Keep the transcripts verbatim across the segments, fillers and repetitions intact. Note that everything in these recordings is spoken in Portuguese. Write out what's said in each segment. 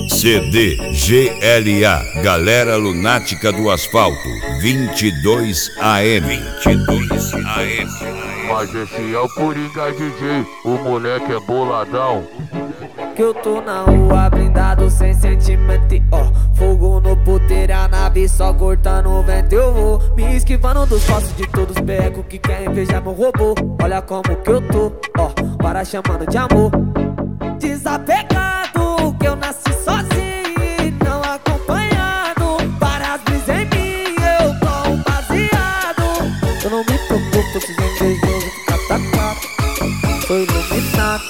C D G L A, Galera Lunática do Asfalto, vinte e dois A M. vinte e dois A M. Mas esse é o Coringa D J, o moleque é boladão. Que eu tô na rua blindado sem sentimento, ó. Fogo no puteiro, a nave só cortando o vento. Eu vou me esquivando dos passos de todos os becos que querem invejar meu robô. Olha como que eu tô, ó, para chamando de amor. Desapegado, que eu nasci sozinho e não acompanhado. Várias brisas em mim, eu tô um baseado. Eu não me preocupo se os invejosos ficar atacado. Tô iluminado.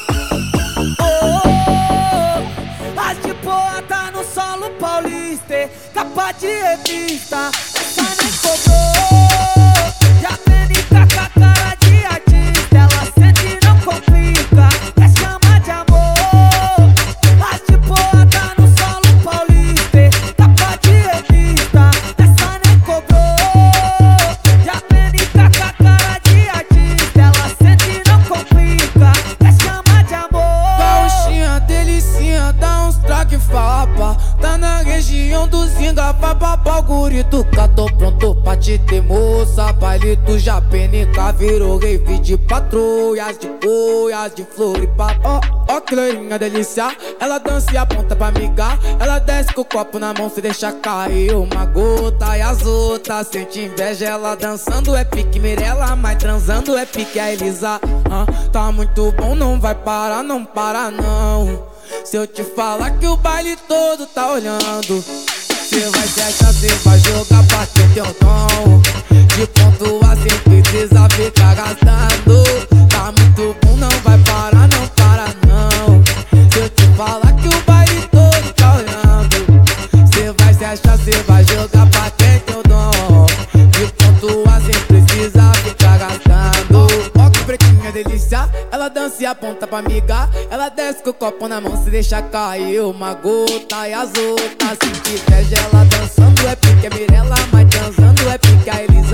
Tá no solo paulista, capa de revista, essa nem cobrou. Já vem com a cara de artista, ela sente e não complica, quer chamar de amor. As de boa tá no solo paulista, capa de revista, essa nem cobrou. Já vem com a cara de artista, ela sente e não complica, quer chamar de amor. Gauchinha, delicinha, dá uns traque fala. Tá na região do Zinga, vai babá o gurito. Tô pronto pra te ter moça. Baile do Japenica virou rave de patrulhas, de boias, de floripa. Ó, ó que loirinha delícia, ela dança e aponta pra migar. Ela desce com o copo na mão, se deixa cair uma gota. E as outras sente inveja, ela dançando é pique Mirella, mas transando é pique a Elisa. ah, Tá muito bom, não vai parar, não para não. Se eu te falar que o baile todo tá olhando, cê vai se achar, cê vai jogar pra ter teu dom. De ponto a cem precisa ficar gastando. Tá muito bom, não vai parar, não para não. Se eu te falar que o baile todo tá olhando, cê vai se achar, cê vai jogar pra ter teu dom. De ponto a cem precisa ficar gastando. Ó que pretinha delícia, ela dança e aponta pra migar. Ela desce com o copo na mão, se deixa cair uma gota. E as outras se inveja, ela dançando é pique a Mirella, mas transando é pique a Elisa.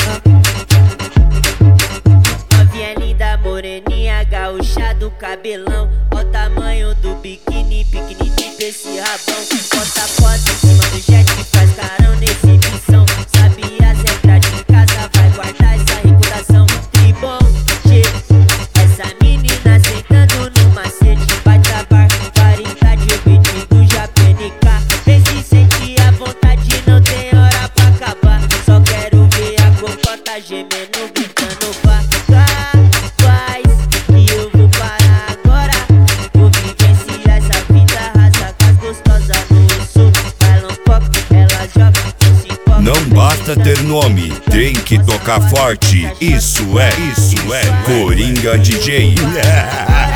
Novinha linda, moreninha, gaúcha do cabelão. Ó o tamanho do biquíni, pequenininho pra esse rabão. Bota a foto em cima do jet, faz carão nesse exibição. Sabe as regras de casa, vai guardar essa recordação. Tribom, G, essa menina sentando no macete. Vai travar, variedade, o beat do Japenica. Vem se sentir à vontade, não tem hora pra acabar. Só quero ver a cocota gemendo, gritando vá, faz que eu vou parar agora. Vou vivenciar essa vida, rasa com as gostosas no sul. Bailão pop, ela joga, se pop. Não basta ter nome, tem que tocar forte. Isso é, isso é Coringa D J.